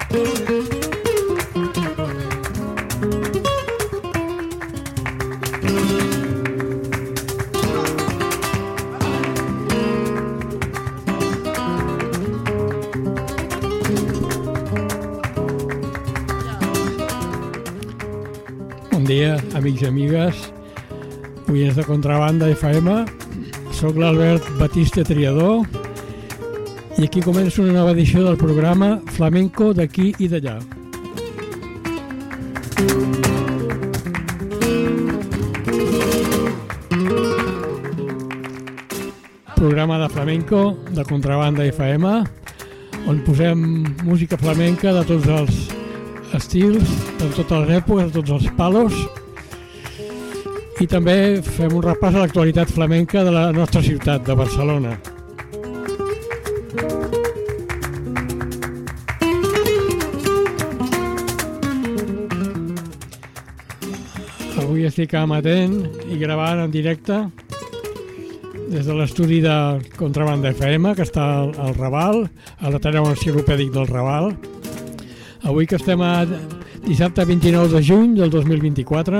Bon dia, amics i amigues, oients de Contrabanda FM. Soc l'Albert Batista Triador i aquí comença una nova edició del programa Flamenco d'aquí i d'allà. Programa de flamenco de Contrabanda FM, on posem música flamenca de tots els estils, de totes les èpoques, de tots els palos, i també fem un repàs a l'actualitat flamenca de la nostra ciutat, de Barcelona. Avui estic amatent i gravant en directe des de l'estudi de Contrabanda FM, que està al Raval, a l'Ateneu Enciclopèdic del Raval. Avui que estem a dissabte 29 de juny del 2024.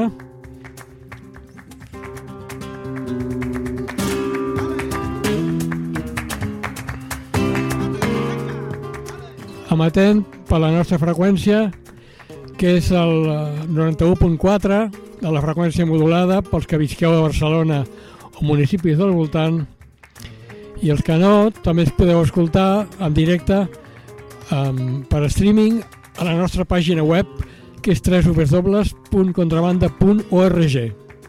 Amatent per la nostra freqüència, que és el 91.4 de la freqüència modulada pels que visqueu a Barcelona o municipis del voltant, i els que no, també es podeu escoltar en directe per streaming a la nostra pàgina web, que és www.contrabanda.org.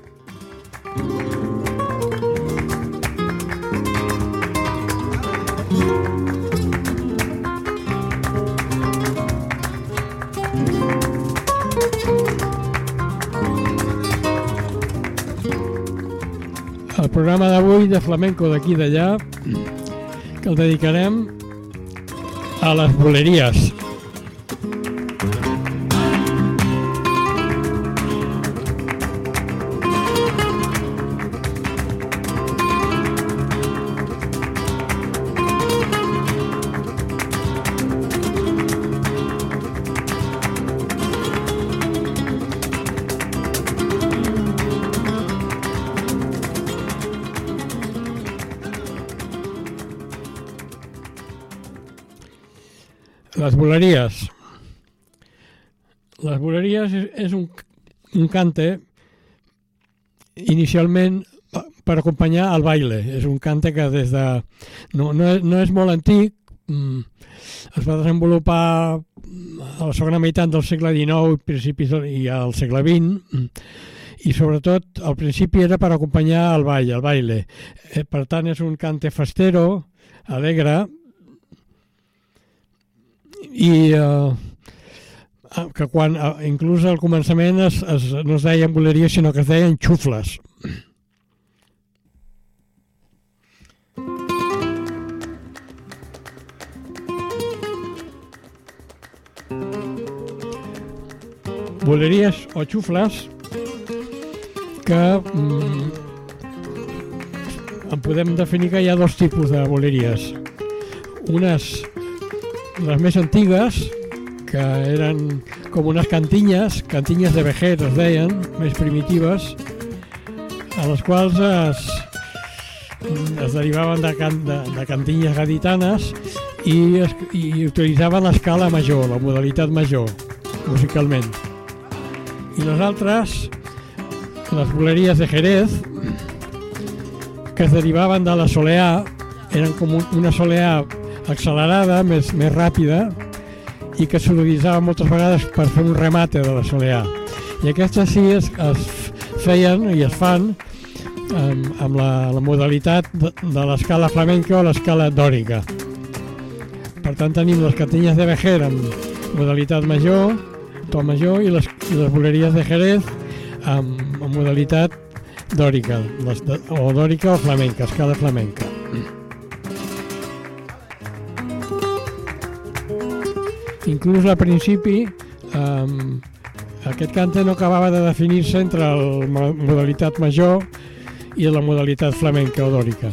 El programa d'avui de flamenco d'aquí i d'allà, que el dedicarem a les boleries. Les boleries. Les boleries és un cante inicialment per acompanyar el baile. És un cante que des de... No és molt antic, es va desenvolupar a la segona meitat del segle XIX principis i al segle XX, i sobretot al principi era per acompanyar el ball, el baile. Per tant és un cante festero, alegre, i que quan inclús al començament no es deien boleries sinó que es deien xufles. Boleries o xufles que en podem definir que hi ha dos tipus de boleries. Unes, les més antigues, que eren com unes cantinyes de vejer es deien, més primitives, a les quals es derivaven de cantinyes gaditanes i utilitzaven l'escala major, la modalitat major, musicalment. I les altres, les boleries de Jerez, que es derivaven de la soleá, eren com una soleá accelerada, més ràpida, i que s'utilitzava moltes vegades per fer un remate de la soleá. I aquestes sí es feien i es fan amb la modalitat de l'escala flamenca o l'escala dòrica. Per tant, tenim les cantinyes de vejer amb modalitat major, to major, i les boleries de Jerez amb modalitat dòrica, o dòrica o flamenca, escala flamenca. Inclús al principi aquest cante no acabava de definir-se entre la modalitat major i la modalitat flamenca o dòrica.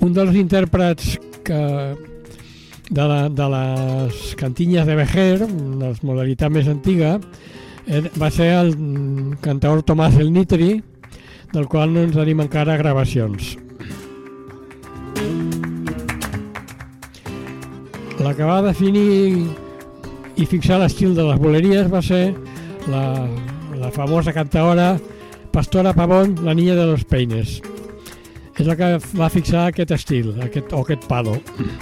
un dels intèrprets de les cantinyes de Vejer, la modalitat més antiga, va ser el cantaor Tomàs el Nitri, del qual no ens tenim encara gravacions. La que va definir i fixar l'estil de les boleries va ser la famosa cantaora Pastora Pavón, la niña de los peines. És la que va fixar aquest estil, aquest palo.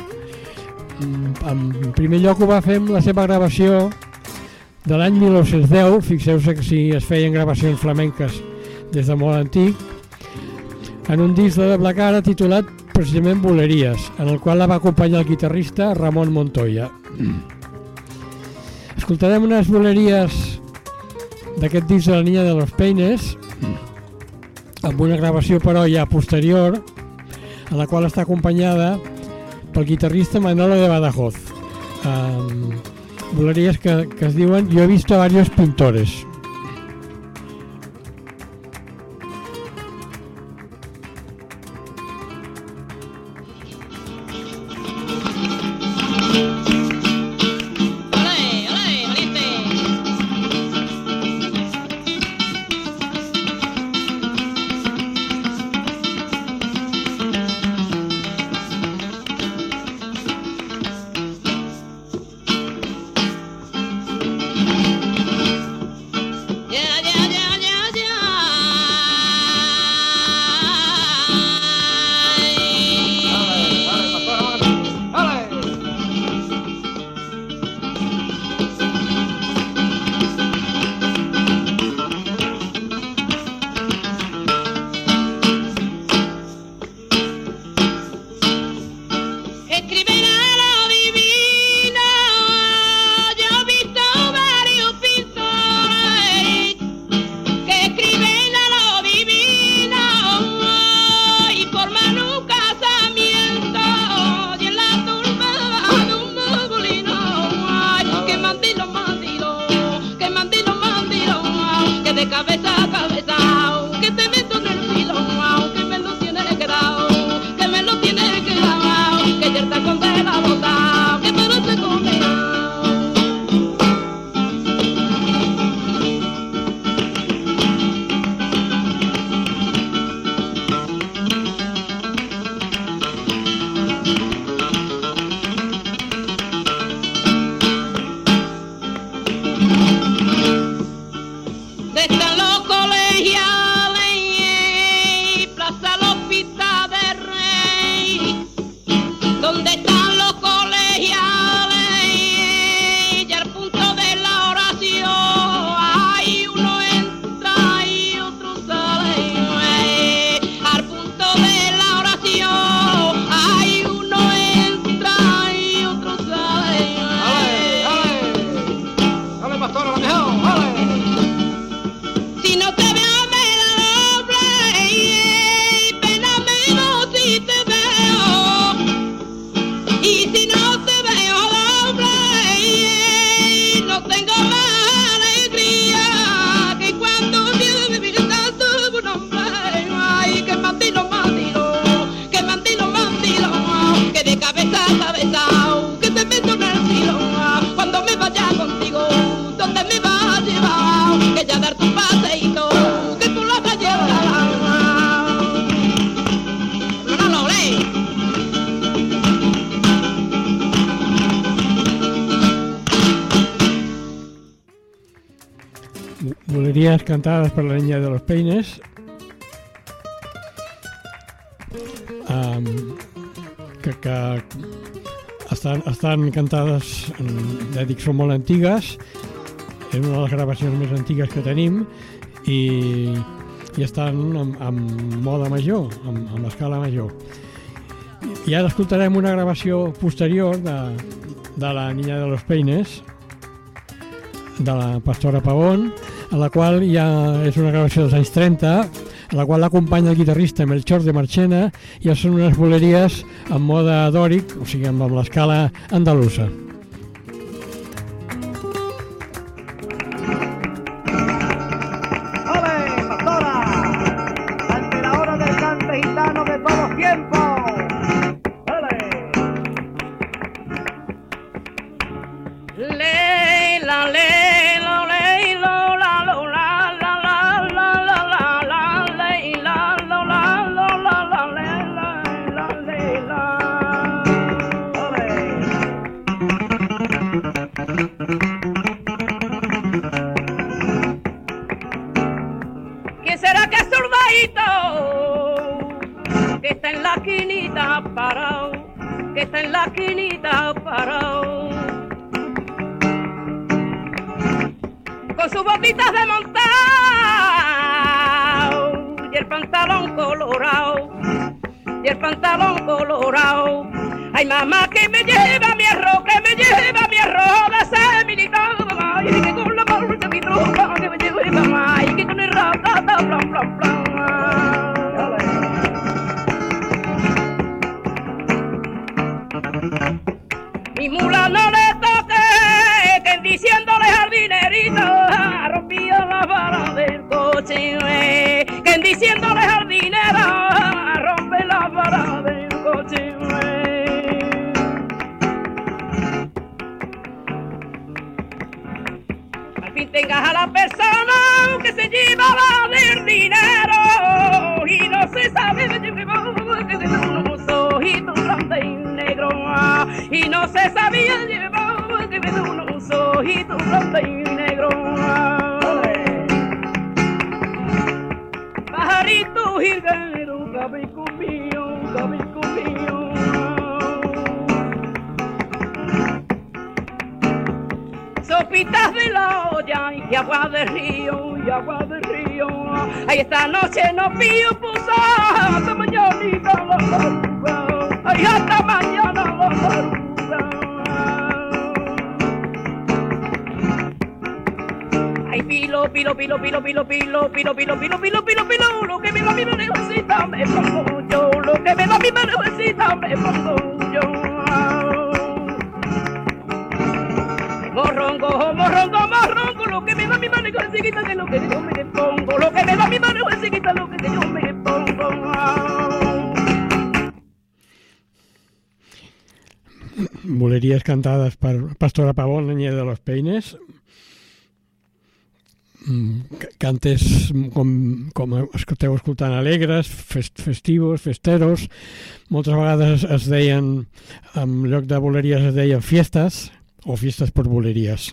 En primer lloc ho va fer amb la seva gravació de l'any 1910, fixeu-se que si es feien gravacions flamenques des de molt antic, en un disc de doble cara titulat precisament Boleries, en el qual la va acompanyar el guitarrista Ramon Montoya. Escoltarem unes boleries d'aquest disc de la niña de los peines, amb una gravació però ja posterior, en la qual està acompanyada pel guitarrista Manolo de Badajoz. Boleries que es diuen Yo he visto a varios pintores. Bolerías cantadas por la niña de los peines, que estan cantades, ja dic, són molt antigues, és una de les gravacions més antigues que tenim i estan en moda major, en escala major. I ara escoltarem una gravació posterior de la niña de los peines, de la Pastora Pavón, en la qual ja és una gravació dels anys 30, en la qual l'acompanya el guitarrista Melchor de Marchena, i són unes boleries en mode dòric, o sigui, amb l'escala andalusa. ¡Ole, Pastora! Ante la hora del cante gitano de todos tiempos. ¿Quién será que soldadito que está en la esquinita parado? Que está en la esquinita parado. Con sus botitas de montado y el pantalón colorado. Y el pantalón colorado. Ay, mamá, que me lleva mi arroz, que me lleva mi arroz de ser militar. Ay, que con la bolsa de mi tropa, que me lleva mi mamá. Y que con el ratata, plan, plan, plan. Mi mula no le toque, que diciéndole jardinerito, rompía la vara del coche. Que diciéndole jardinera, rompe la vara del coche. Al fin tengas a la persona que se llevaba del dinero y no se sabe de qué que de unos ojitos grandes y negros y no se sabía llevar que de unos ojitos grandes y negros. Pajarito jilguero, cabico mío, cabico mío. Sopitas de la olla y agua de río, y agua de río. Ay, esta noche no pío puso hasta mañanita la madruga. Ay, hasta mañana la madruga. Ay, pilo, pilo, pilo, pilo, pilo, pilo, pilo, pilo, pilo, pilo, pilo, pilo. Lo que me va mi manejecita me pongo yo. Lo que me va mi manejecita me pongo yo. Morrongo, morrongo, morrongo, lo que me va mi mano es chiquita de lo que yo me pongo. Lo que me va mi mano es chiquita de lo que yo me pongo. Buleries cantades per Pastora Pavón, Niña de los Peines. Cantes com esteu escoltant alegres, festivos, festeros. Moltes vegades es deien, en lloc de buleries es deien fiestes, o fiestes per buleries.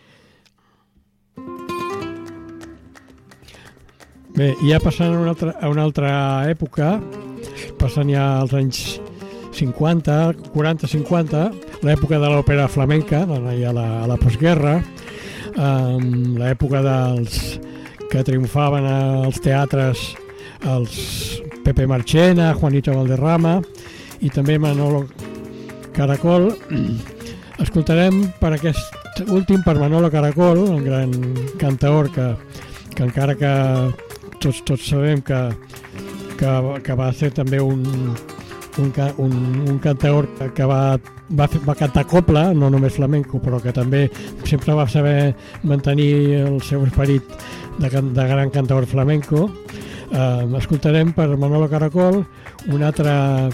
Bé, ja passant a una altra època, passant ja als anys 50, 40-50, l'època de l'òpera flamenca, ja a la postguerra, l'època dels que triomfaven als teatres els Pepe Marchena, Juanito Valderrama i també Manolo Caracol. Escoltarem per aquest últim, per Manolo Caracol, el gran cantaor que encara que tots sabem que va ser també un cantaor que va cantar copla, no només flamenco, però que també sempre va saber mantenir el seu esperit de gran cantaor flamenco. Escoltarem per Manolo Caracol una altra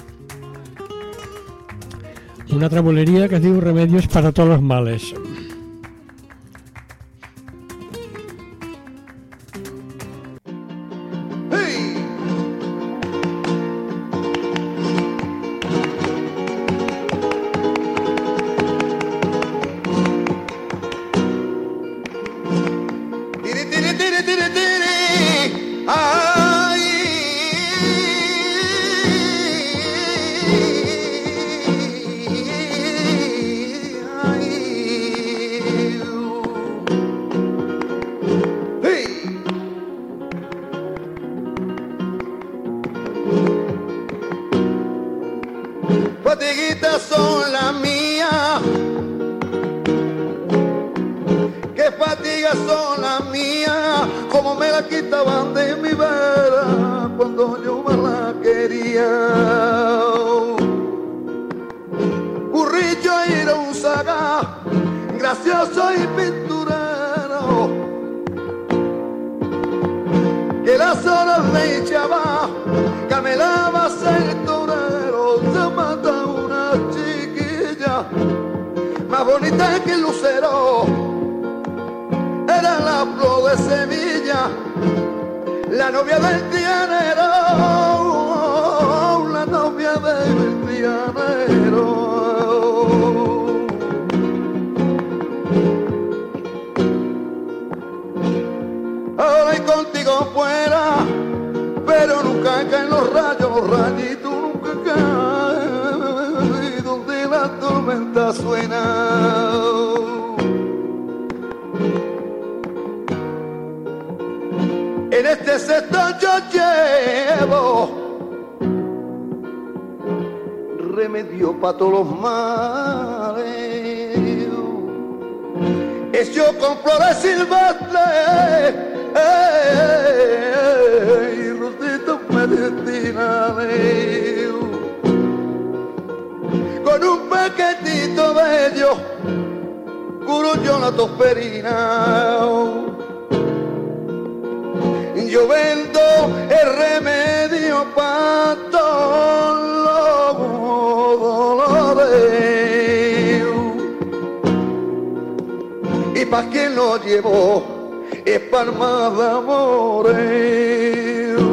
boleria que es diu Remedios para todos los males. Fatiguitas son las mías, qué fatigas son las mías, como me la quitaban de mi vera cuando yo me la quería. Currillo era un sagaz, gracioso y pinturero, que las horas me echaba, camelaba ser torero, se mata una chiquilla más bonita que el lucero, era la flor de Sevilla, la novia del tianero, la novia del tianero. Ahora y contigo fuera allí tú nunca caes, donde la tormenta suena. En este sector yo llevo remedio para todos los males. Es yo con flores silvestres y rositas medicinales. Con un paquetito de ellos curo yo la tosferina. Yo vendo el remedio para todos los dolores. Y para quien lo llevó es palma de amores.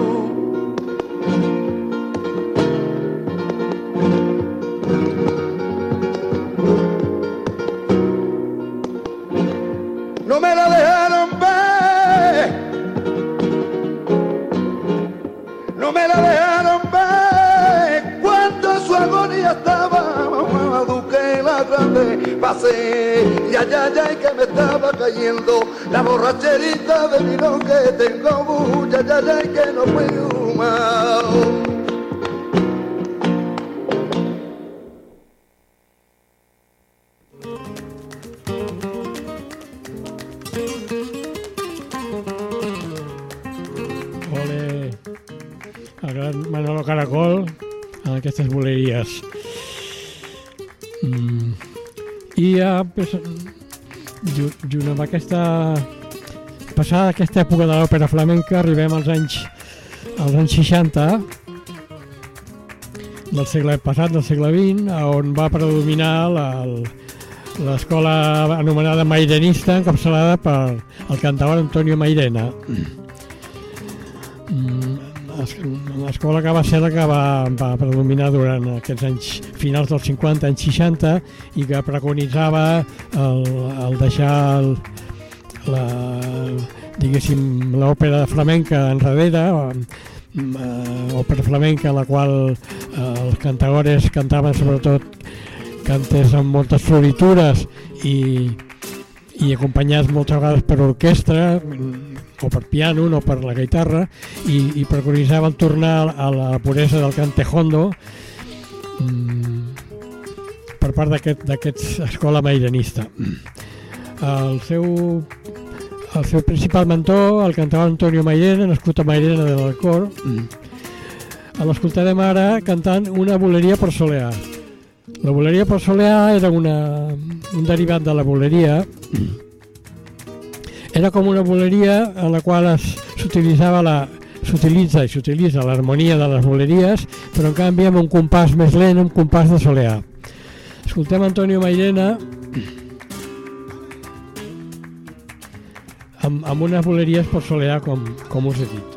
No me la dejaron ver. No me la dejaron ver cuando su agonía estaba duque la grande. Pasé, ya, y que me estaba cayendo la borracherita de vino que tengo, ya, y que no puedo más. El gran Manolo Caracol en aquestes boleries. I ja, pues, junt amb aquesta passada aquesta època de l'òpera flamenca arribem als anys 60 del segle passat, del segle XX, on va predominar l'escola anomenada mairenista, encapçalada per el cantaor Antonio Mairena. L'escola que va ser la que va predominar durant aquests anys finals dels 50, anys 60, i que preconitzava el deixar diguéssim l'òpera flamenca enrere, òpera flamenca en la qual els cantaores cantaven sobretot cantes amb moltes floritures i acompanyats moltes vegades per orquestra o per piano, no per la guitarra, i preconitzaven tornar a la puresa del cante hondo per part d'aquesta escola mairenista. El seu principal mentor, el cantaor Antonio Mairena, nascut a Mairena de l'Alcor, l'escoltarem ara cantant una boleria per soleà. La boleria per soleà era un derivat de la boleria. Era com una boleria en la qual s'utilitza l'harmonia de les boleries, però en canvi amb un compàs més lent, un compàs de soleà. Escoltem Antonio Mairena amb unes boleries per soleà, com us he dit.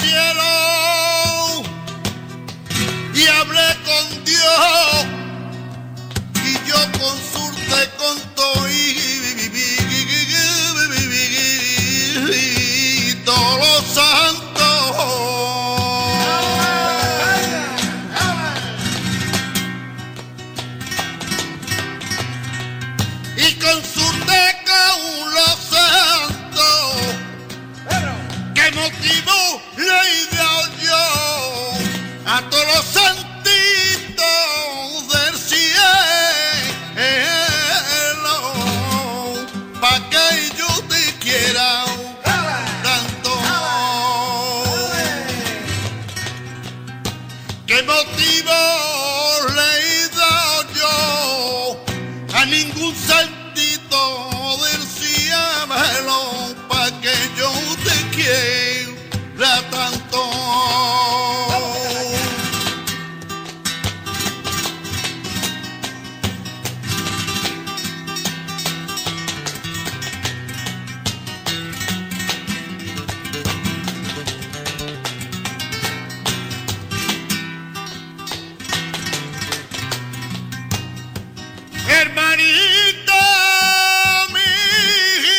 cielo y hablé con Dios y yo consulté con todo y todos los santos y consulté con los santos que motivo le he dado yo a todos los santitos del cielo pa' que yo te quiera tanto. ¿Qué motivo le he dado yo a ningún santito del cielo pa' que yo te quiera tanto? Hermanita mía,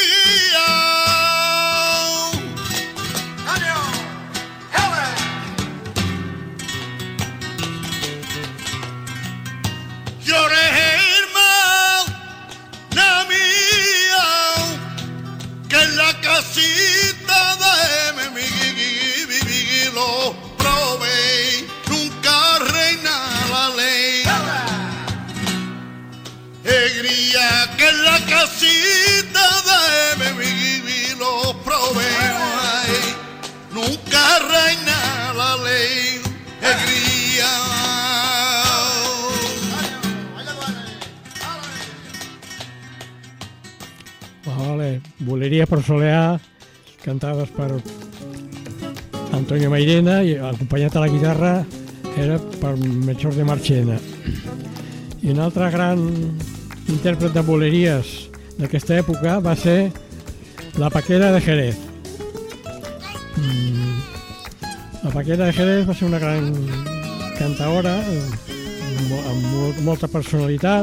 lloré hermana mía, que en la casita de mi lo probé, nunca reina la ley. Alegría que en la casita de mi lo probé, ay, nunca reina la ley. Alegría. Vale, Buleries per Soleà, cantades per Antonio Mairena i acompanyat a la guitarra era per Melchor de Marchena. I un altre gran intèrpret de buleries d'aquesta època va ser la Paquera de Jerez. La Paquera de Jerez va ser una gran cantaora amb molta personalitat,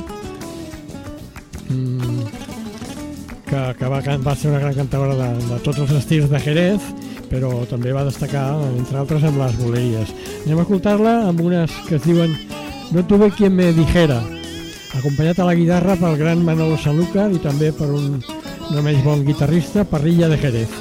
que va ser una gran cantaora de tots els estils de Jerez, però també va destacar, entre altres, amb les buleries. Anem a escoltar-la amb unes que es diuen No tuve quien me dijera, acompanyat a la guitarra pel gran Manolo Sanlúcar i també per un no menys bon guitarrista, Parrilla de Jerez.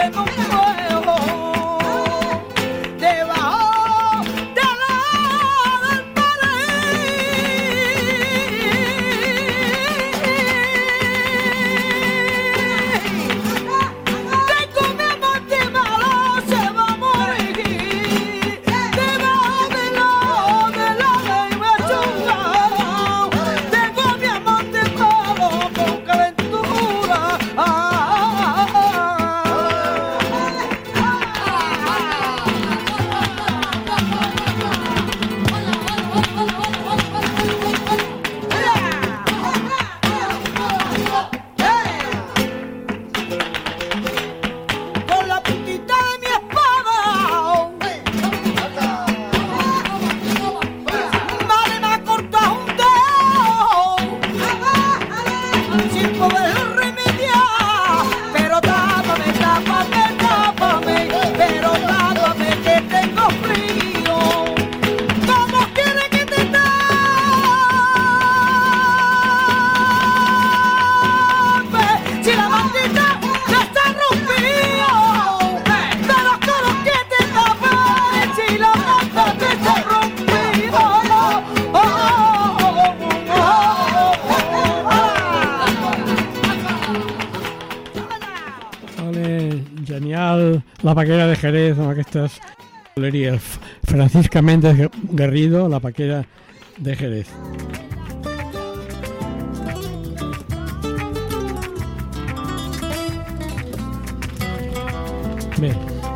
tengo un fuego debajo de la del tengo mi amante malo, se va a morir debajo de la lechuga. Tengo mi amante malo con calentura. Con la puntita de mi espada vale me ha cortado un dedo sin poder remediar, pero tápame, tápame, tápame, pero tápame que tengo frío. ¿Cómo quieres que te tape si la bandita ya está rompida? Pero ¿cómo que te tape si la bandita está rompida? Vale, genial, la Paquera de Jerez amb aquestes buleries. Francisca Méndez Garrido, la Paquera de Jerez. Bé,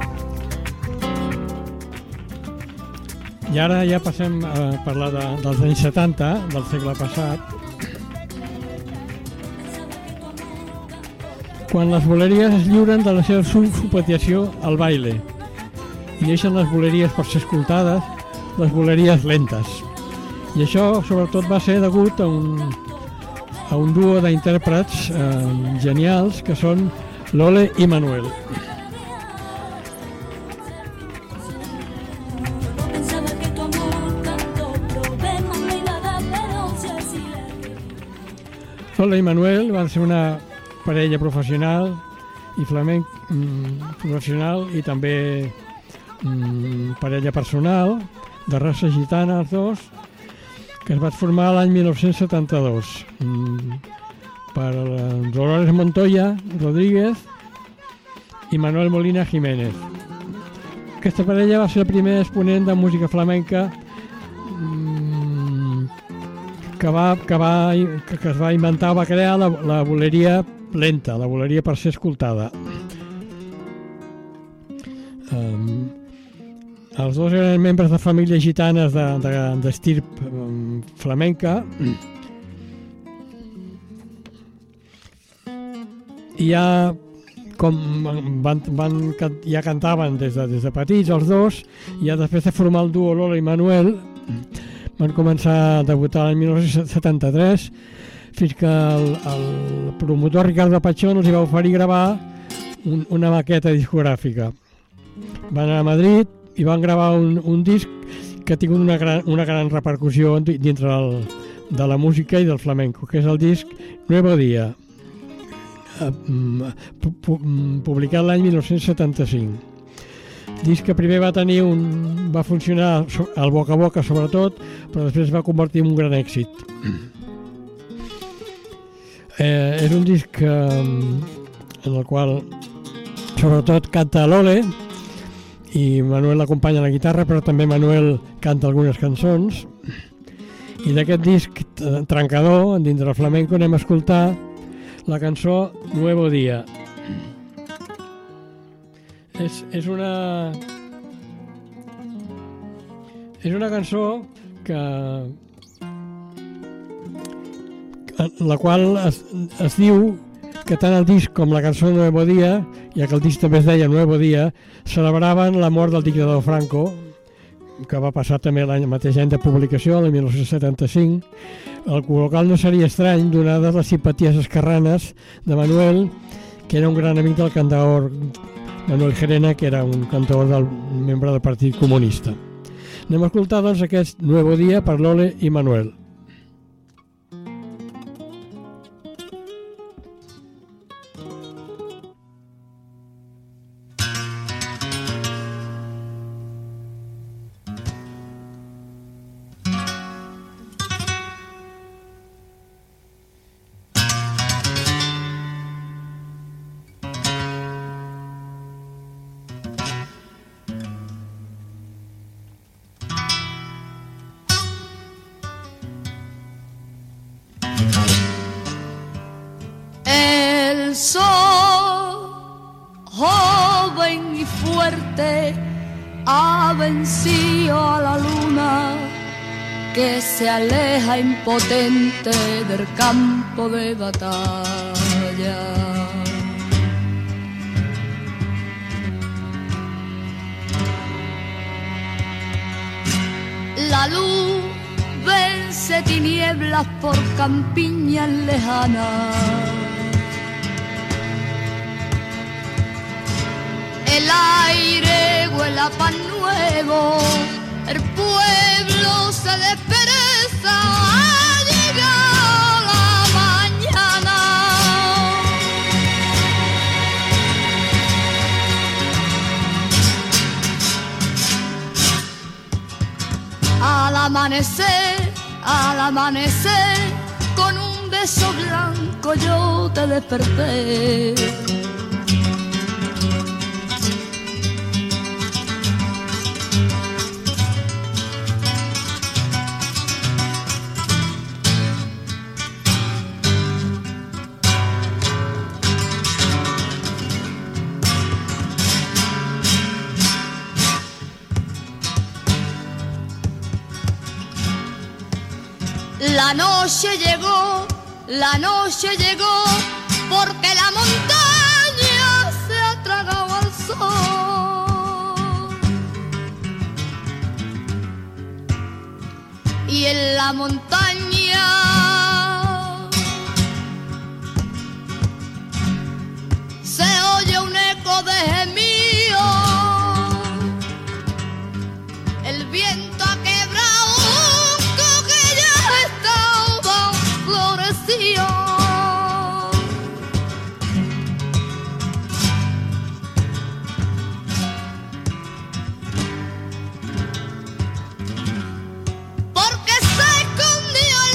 i ara ja passem a parlar dels anys 70, del segle passat, quan les buleries es lliuren de la seva subpetiació al baile i deixen les buleries per ser escoltades, les buleries lentes. I això sobretot va ser degut a un duo d'intèrprets genials que són Lole i Manuel. Lole i Manuel van ser una parella professional i flamenc professional i també parella personal de raça gitana, els dos, que es va formar l'any 1972 per Dolores Montoya Rodríguez i Manuel Molina Jiménez. Aquesta parella va ser el primer exponent de música flamenca que es va inventar, va crear la buleria lenta, la buleria per ser escoltada. Els dos eren membres de famílies gitanes d'estirp flamenca i ja cantaven des de petits els dos, i ja després de formar el duo Lola i Manuel van començar a debutar l'any 1973 fins que el promotor Ricardo Pachón els va oferir gravar una maqueta discogràfica. Van anar a Madrid i van gravar un disc que ha tingut una gran repercussió dintre de la música i del flamenco, que és el disc Nuevo Día, publicat l'any 1975. Disc que primer va funcionar al boca a boca sobretot, però després es va convertir en un gran èxit. És un disc en el qual sobretot canta Lole i Manuel l'acompanya a la guitarra, però també Manuel canta algunes cançons. I d'aquest disc trencador, dintre del flamenco, anem a escoltar la cançó Nuevo Día. És una cançó en la qual es diu que tant el disc com la cançó Nuevo Día, ja que el disc també es deia Nuevo Día, celebraven la mort del dictador Franco, que va passar també el mateix any de publicació, el 1975, el qual no seria estrany, donades les simpaties esquerranes de Manuel, que era un gran amic del cantaor Manuel Gerena, que era un cantaor membre del Partit Comunista. Anem a escoltar, doncs, aquest Nuevo Día per Lole i Manuel. joven y fuerte, ha vencido a la luna que se aleja impotente del campo de batalla. La luz vence tinieblas por campiñas lejanas. El aire huele a pan nuevo, el pueblo se despereza, ha llegado la mañana. Al amanecer, con un beso blanco yo te desperté. La noche llegó, porque la montaña se ha tragado al sol. Y en la montaña se oye un eco de gemido. El viento ha quebrado un coque ya estaba florecido. Porque se escondió el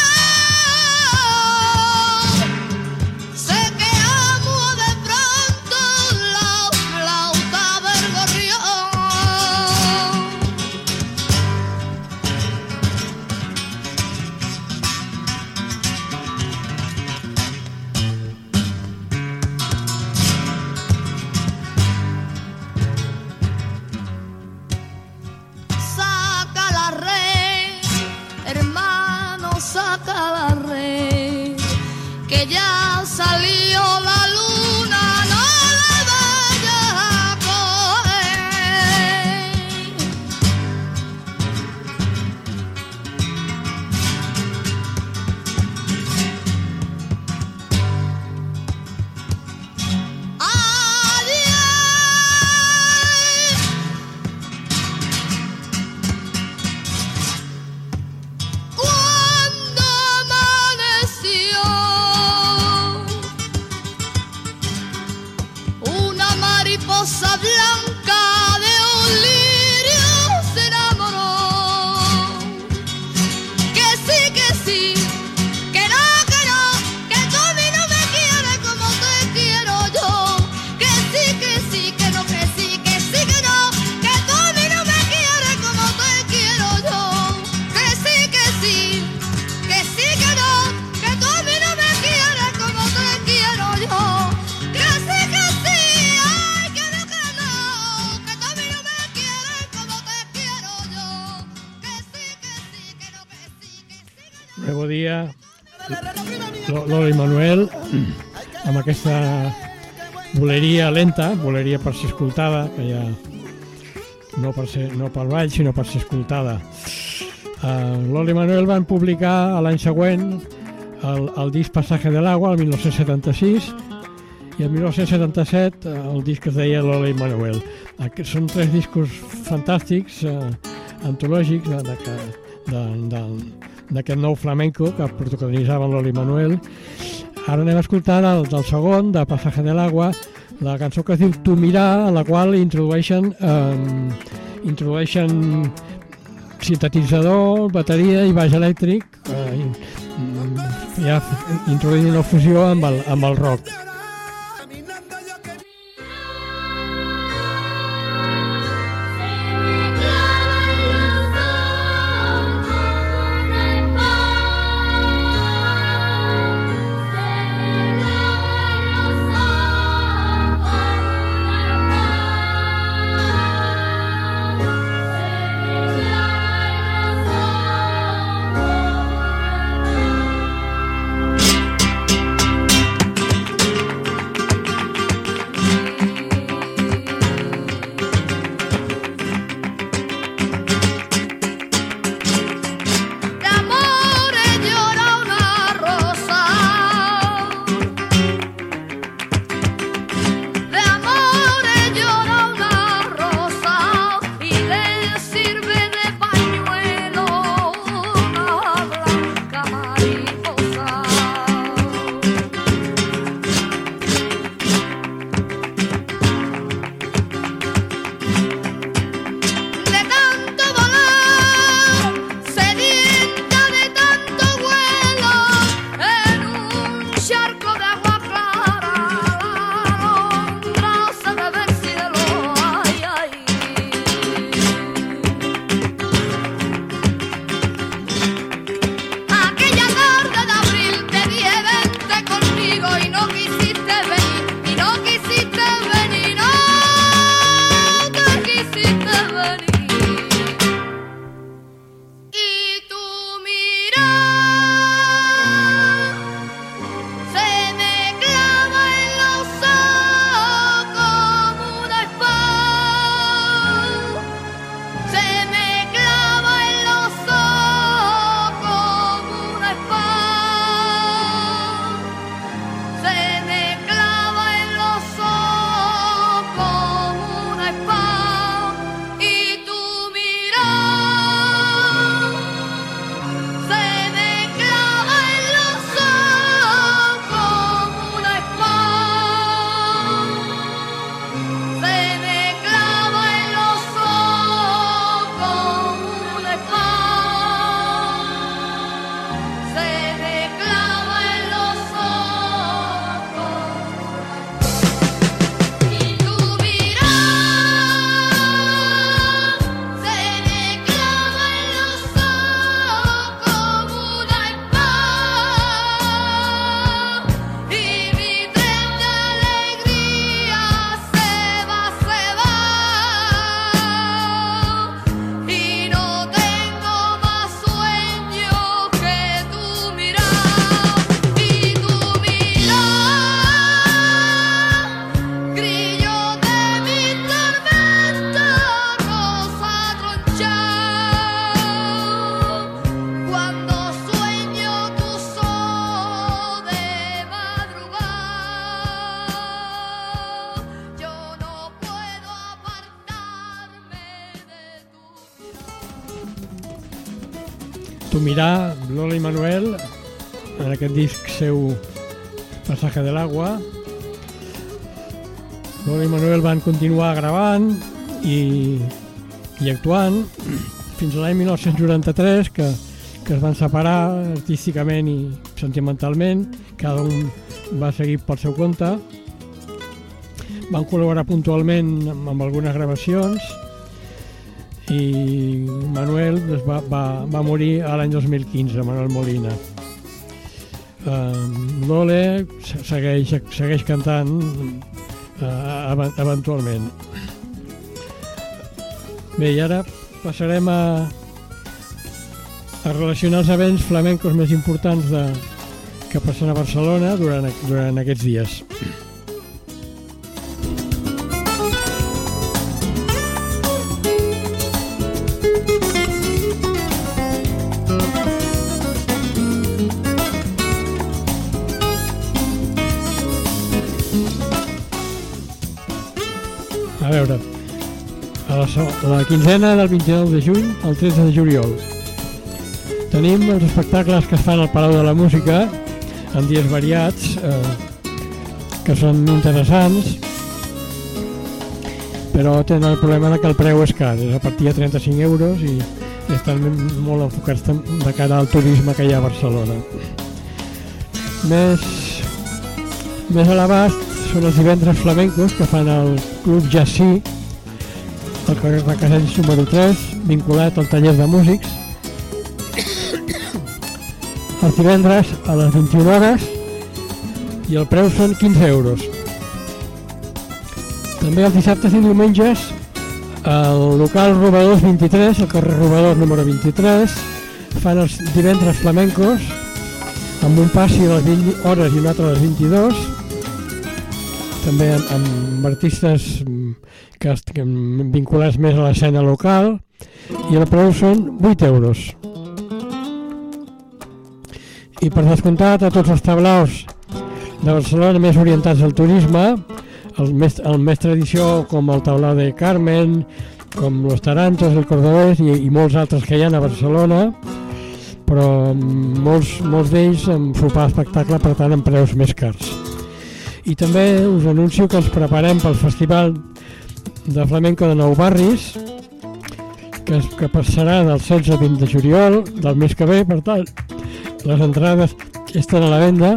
sol, se quemó de pronto la flauta del gorrión. Saca la red, hermano, saca la red, que ya salió la luna, no la vayas a coger. Adiós. Cuando amaneció, una mariposa blanca de un lirio se enamoró. Que sí, que no, que tú a mí no me quieres como te quiero yo. Que sí, que no, que sí, que no, que tú a mí no me quieres como te quiero yo. Que sí, que no, que tú a mí no me quieres como te quiero yo. Que sí, ay, que no, que tú a mí no me quieres como te quiero yo. Que sí, que no, que sí, que no. Nuevo dia, Lola i Manuel, amb aquesta boleria lenta, boleria per ser escoltada, que ja no pel ball, sinó per ser escoltada. Lola i Manuel van publicar l'any següent el disc Pasaje del Agua, el 1976, i el 1977 el disc que es deia Lola i Manuel. Són tres discos fantàstics, antològics, d'aquest nou flamenco que protagonitzaven Lola i Manuel. Ara anem a escoltar del segon, de Pasaje del Agua, la cançó que es diu Tu mirar, a la qual introdueixen sintetitzador, bateria i baix elèctric, ja introduint una fusió amb el rock. Tu mirar Lola i Manuel en aquest disc seu Pasaje del Agua. Lola i Manuel van continuar gravant i actuant fins a l'any 1993 que es van separar artísticament i sentimentalment, cada un va seguir pel seu compte. Van col·laborar puntualment amb algunes gravacions i Manuel va morir a l'any 2015, Manuel Molina. Lole segueix cantant eventualment. Bé, i ara passarem a relacionar els events flamencos més importants que passen a Barcelona durant aquests dies. A veure, la quinzena del 29 de juny al 13 de juliol tenim els espectacles que es fan al Palau de la Música en dies variats que són interessants, però tenen el problema que el preu és car, és a partir de 35 euros i estan molt enfocats de cara al turisme que hi ha a Barcelona. Més a l'abast són els divendres flamencos que fan el Club Jazzí al carrer de Casells número 3, vinculat al taller de músics. Els divendres a les 21 hores i el preu són 15 euros. També els dissabtes i diumenges al local Robadors 23, al carrer Robadors número 23, fan els divendres flamencos amb un passi a les 20 hores i un altre a les 22, també amb artistes que vinculats més a l'escena local, i el preu són 8 euros. I per descomptat a tots els tablaus de Barcelona més orientats al turisme, el més tradició com el Taulau de Carmen, com Los Tarantos, el Cordobès i molts altres que hi ha a Barcelona, però molts d'ells amb sopar espectacle, per tant amb preus més cars. I també us anuncio que ens preparem pel Festival de Flamenco de Nou Barris, que passarà del 16 al 20 de juliol del mes que ve, per tant, les entrades estan a la venda,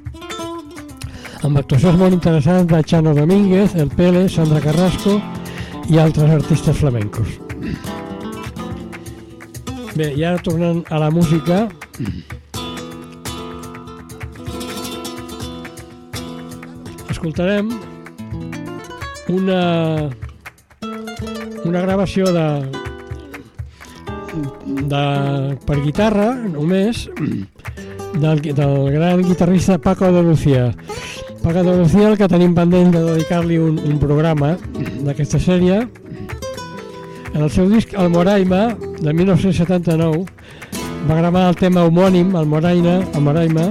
amb actuacions molt interessants de Chano Domínguez, El Pele, Sandra Carrasco i altres artistes flamencos. Bé, i ara tornant a la música, escoltarem una gravació per guitarra només del gran guitarrista Paco de Lucía. Paco de Lucía, el que tenim pendent de dedicar-li un programa d'aquesta sèrie. En el seu disc El Moraima, de 1979, va gravar el tema homònim, el Moraima,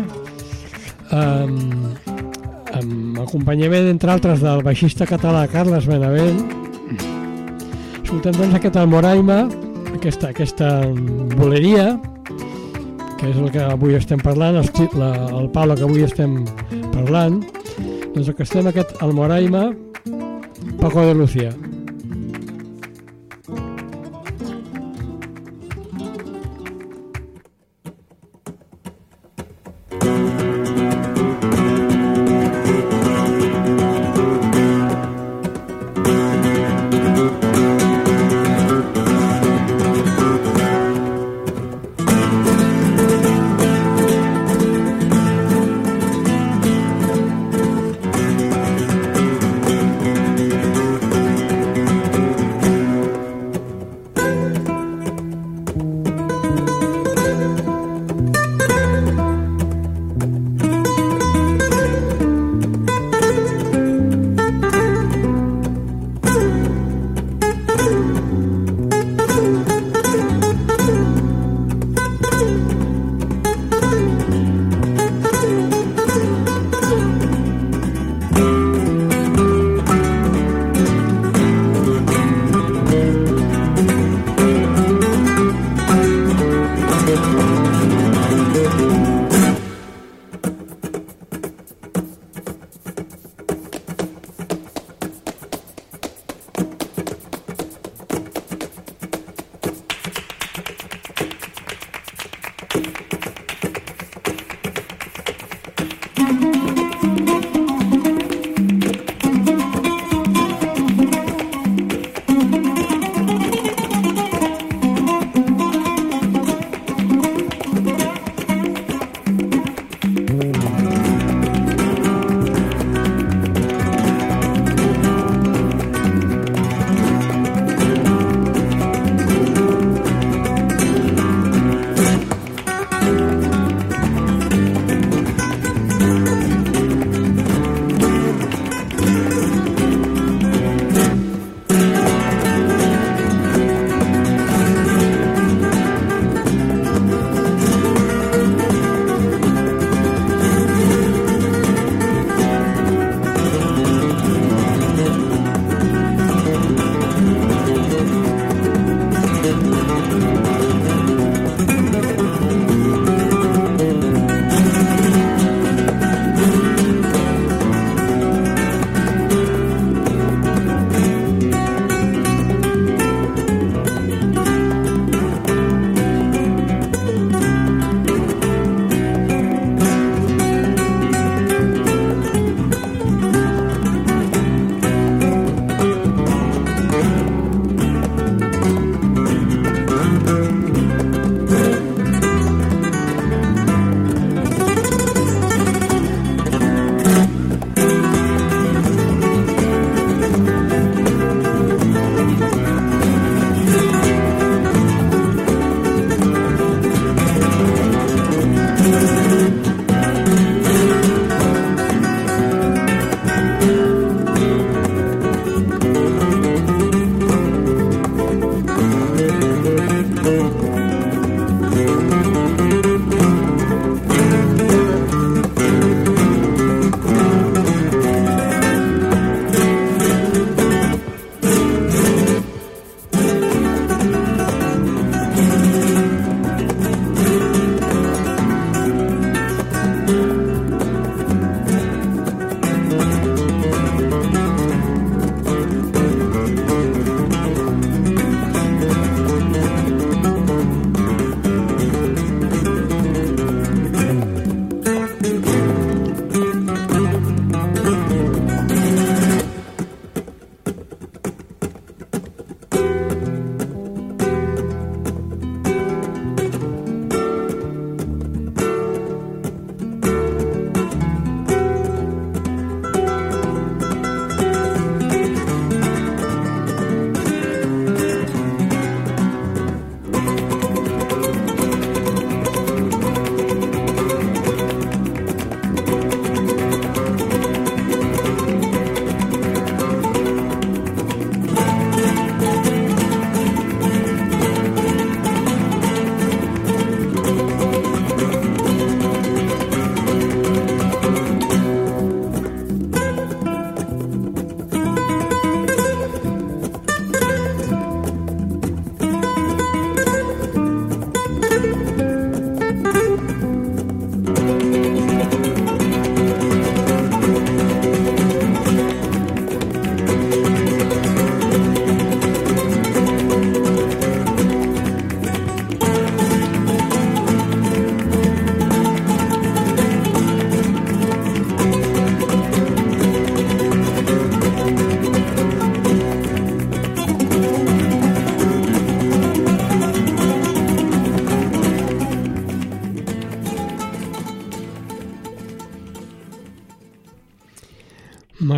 amb acompanyament, entre altres, del baixista català Carles Benavent. Escoltem doncs aquest El Moraima, aquesta boleria, que és el que avui estem parlant, el Pablo que avui estem parlant, doncs que estem aquest El Moraima, Paco de Lucía.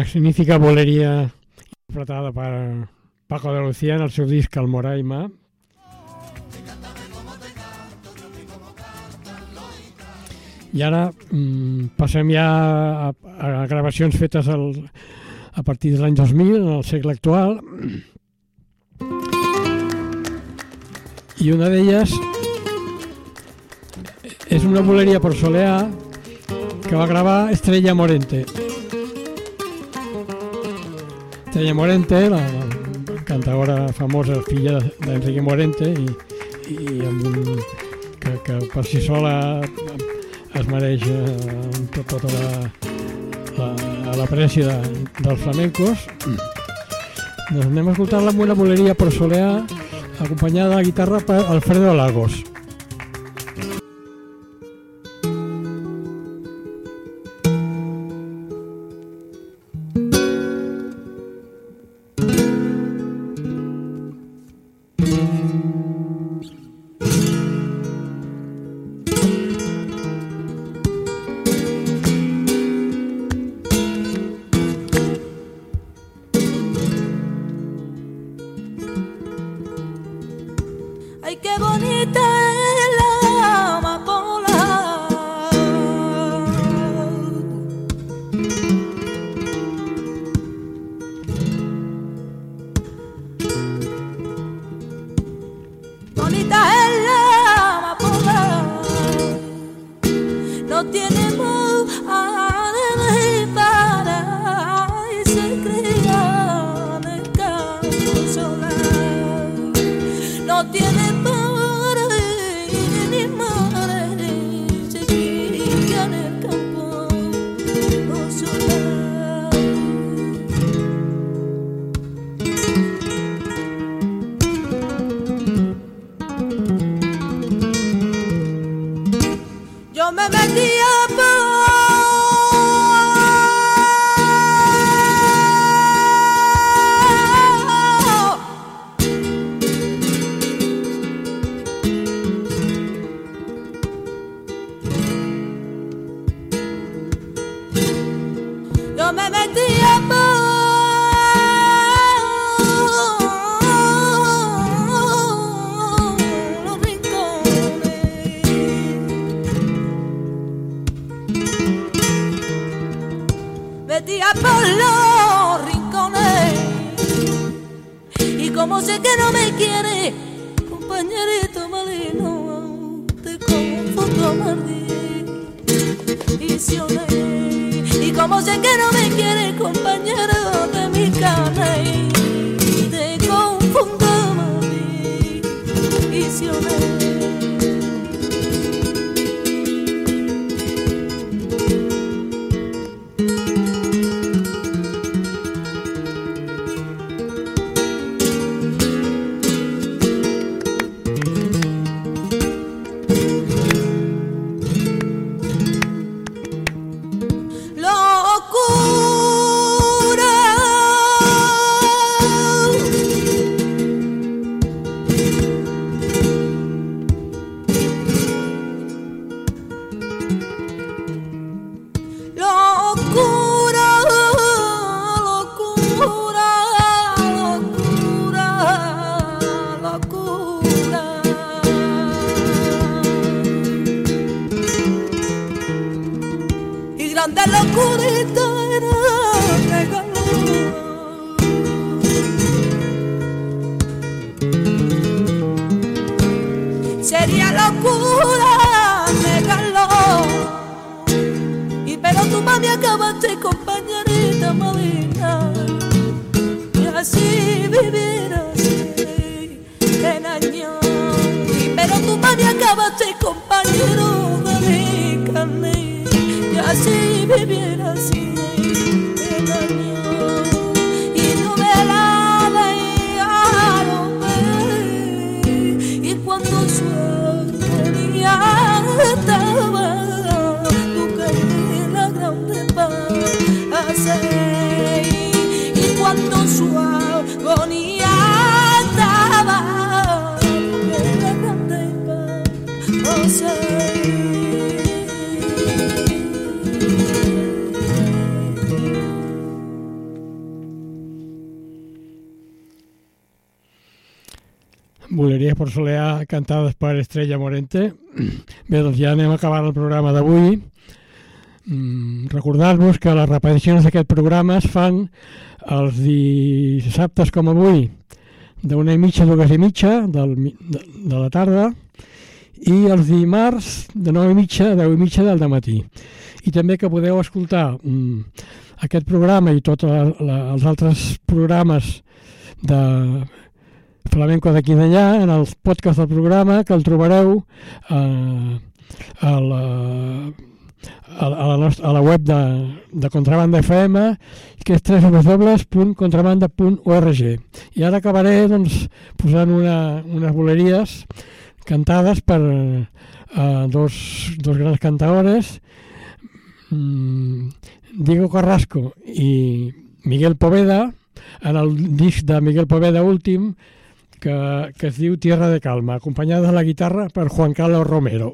magnífica boleria interpretada per Paco de Lucía en el seu disc El Moraima. I ara passem ja a gravacions fetes a partir de l'any 2000, en el segle actual. I una d'elles és una boleria per soleà que va gravar Estrella Morente. Estrella Morente, la cantadora famosa, filla d'Enrique Morente, i amb que per si sola es mereix tota l'apreci dels flamencos. Doncs anem a escoltar-la amb una boleria per soleà acompanyada de la guitarra per Alfredo Lagos. Ay, qué bonita es la amapola. Bonita es la amapola. No tiene madre para y se cría en el campo solar. No tiene yo me metía por los rincones y como sé que no me quiere, compañerito malino, te confundo maldiciones. Y como sé que no me quiere, compañero de mi carne, te confundo maldiciones. Grande locurita era regalo. Sería locura negarlo. Y pero tu mami acabaste, compañerita malina, y así vivir así en años. Y pero tu mami acabaste, compañero de mi carne, así vivir así en años. Y no me la dejaron ver. Y cuando su agonía estaba, tú caí la grande paz. Y cuando su agonía estaba, tú caí la grande paz. Buleries per Soleà cantades per Estrella Morente. Bé, doncs ja anem a acabar el programa d'avui. Recordar-vos que les repeticions d'aquest programa es fan els dissabtes com avui, d'1:30 a 2:30 de la tarda, i els dimarts de 9:30 a 10:30 del dematí. I també que podeu escoltar aquest programa i tots els altres programes de flamenco d'aquí i d'allà en els podcasts del programa, que el trobareu a la web de Contrabanda FM, que és www.contrabanda.org. I ara acabaré posant unes buleries cantades per dos grans cantaores, Diego Carrasco i Miguel Poveda, en el disc de Miguel Poveda últim, que es diu Tierra de Calma, acompanyada de la guitarra per Juan Carlos Romero.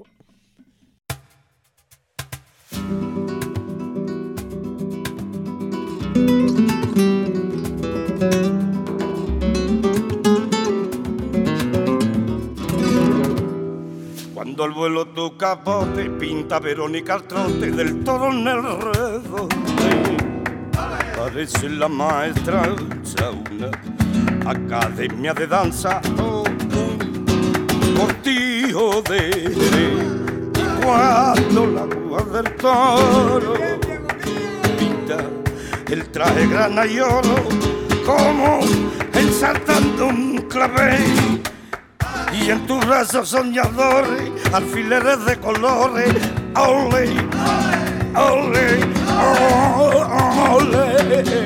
Cuando al vuelo tu capote pinta Verónica al trote del toro en el redonde, parece la maestra una academia de danza o un cortijo de y cuando la púa del toro pinta el traje grana y oro como ensartando un clavel. Y en tus brazos soñadores, alfileres de colores, ole, ole, ole.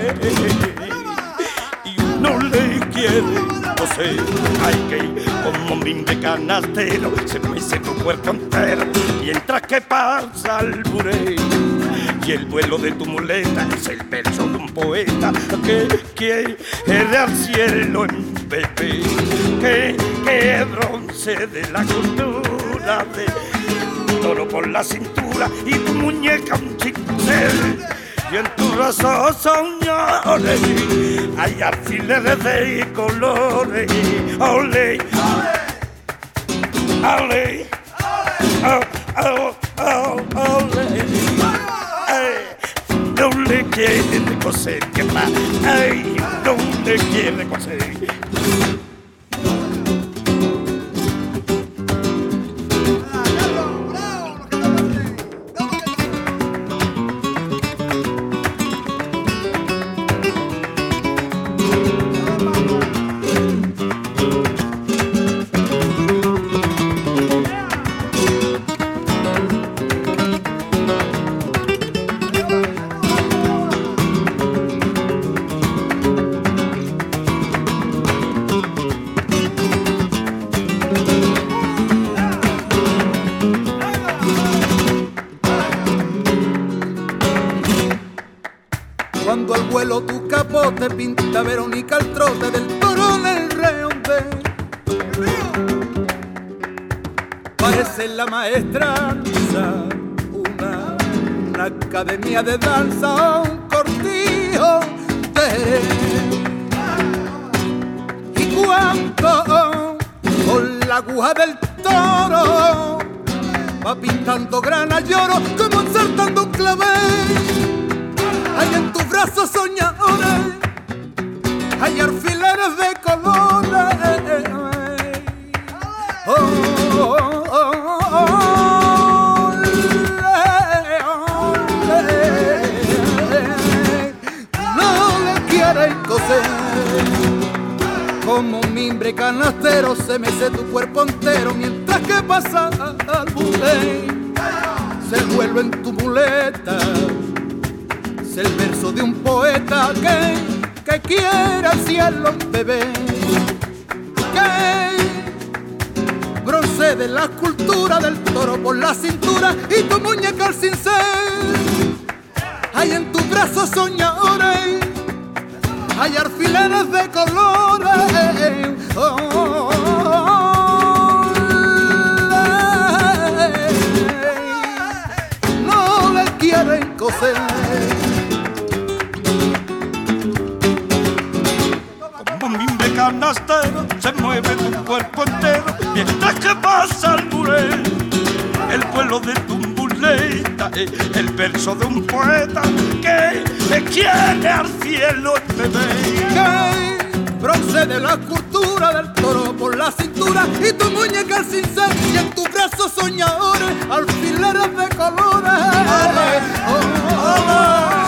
Y uno le quiere coser, hay que como mimbre canastero, se mece tu cuerpo entero, mientras que pasa el buré. Y el vuelo de tu muleta es el verso de un poeta que quiere al cielo en bebé, que bronce de la cultura de toro por la cintura y tu muñeca un cincel. Y en tus brazos soñadores hay alfileres de colores. Ole, ole, ole, ole. No le quiere coser, que va, ay, no le quiere coser. Cuando al vuelo tu capote pinta Verónica al trote del toro en el redonde, parece la maestra una academia de danza, un cortijo de y cuando con la aguja del toro va pintando grana y oro como ensartando un clavel. Hay en tus brazos soñadores, hay alfileres de colores. Oh, oh, oh, oh, no le quieren coser, como un mimbre canastero se mece tu cuerpo entero, mientras que pasa al bulé, se vuelve en tu muleta. Es el verso de un poeta que quiere al cielo un bebé, que bronce de la escultura del toro por la cintura y tu muñeca al cincel. Hay en tus brazos soñadores, hay alfileres de colores. Oh, oh, oh, no le quieren coser. Canastero se mueve tu cuerpo entero mientras que pasa el buré. El vuelo de Tumbuleta es el verso de un poeta que le quiere al cielo el bebé. Que procede la cultura del toro por la cintura y tu muñeca al cincel y en tus brazos soñadores alfileres de colores.